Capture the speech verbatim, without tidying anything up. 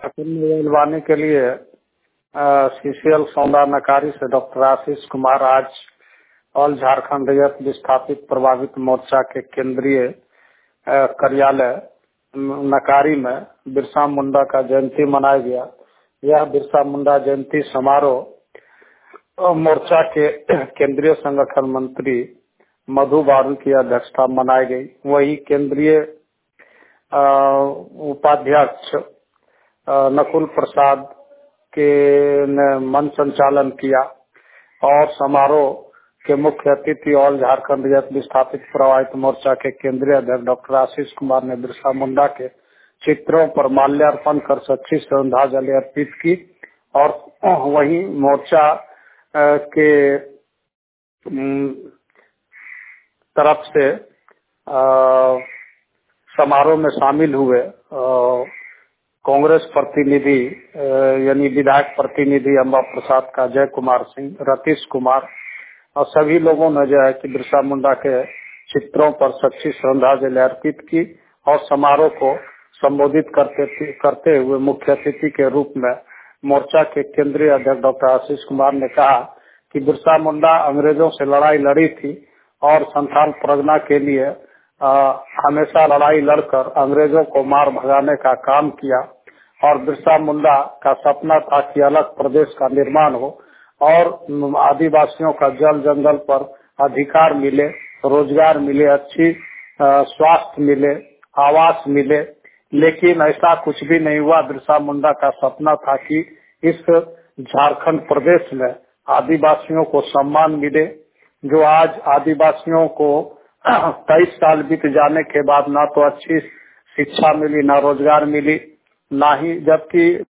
दिलवाने के लिए सीसीएल सौंदा नकारी से डॉक्टर आशीष कुमार आज ऑल झारखंड रैयत विस्थापित प्रभावित मोर्चा के केंद्रीय कार्यालय नकारी में बिरसा मुंडा का जयंती मनाया गया। यह बिरसा मुंडा जयंती समारोह मोर्चा के केंद्रीय संगठन मंत्री मधु बारू की अध्यक्षता मनाई गई। वही केंद्रीय उपाध्यक्ष नकुल प्रसाद के ने मंच संचालन किया और समारोह के मुख्य अतिथि ऑल झारखंड रैयत विस्थापित प्रभावित मोर्चा के केंद्रीय अध्यक्ष डॉक्टर आशीष कुमार ने बिरसा मुंडा के चित्रों पर माल्यार्पण कर सच्ची श्रद्धांजलि अर्पित की और वहीं मोर्चा के तरफ से समारोह में शामिल हुए कांग्रेस प्रतिनिधि यानी विधायक प्रतिनिधि अम्बा प्रसाद का जय कुमार सिंह, रतीश कुमार और सभी लोगों ने जो है कि बिरसा मुंडा के चित्रों पर सच्ची श्रद्धांजलि अर्पित की और समारोह को संबोधित करते करते हुए मुख्य अतिथि के रूप में मोर्चा के केंद्रीय अध्यक्ष डॉक्टर आशीष कुमार ने कहा कि बिरसा मुंडा अंग्रेजों से लड़ाई लड़ी थी और संथाल परगना के लिए आ, हमेशा लड़ाई लड़कर अंग्रेजों को मार भगाने का काम किया और बिरसा मुंडा का सपना था कि अलग प्रदेश का निर्माण हो और आदिवासियों का जल जंगल पर अधिकार मिले, रोजगार मिले, अच्छी स्वास्थ्य मिले, आवास मिले, लेकिन ऐसा कुछ भी नहीं हुआ। बिरसा मुंडा का सपना था कि इस झारखंड प्रदेश में आदिवासियों को सम्मान मिले, जो आज आदिवासियों को तेईस साल बीत जाने के बाद ना तो अच्छी शिक्षा मिली, ना रोजगार मिली, ना ही जबकि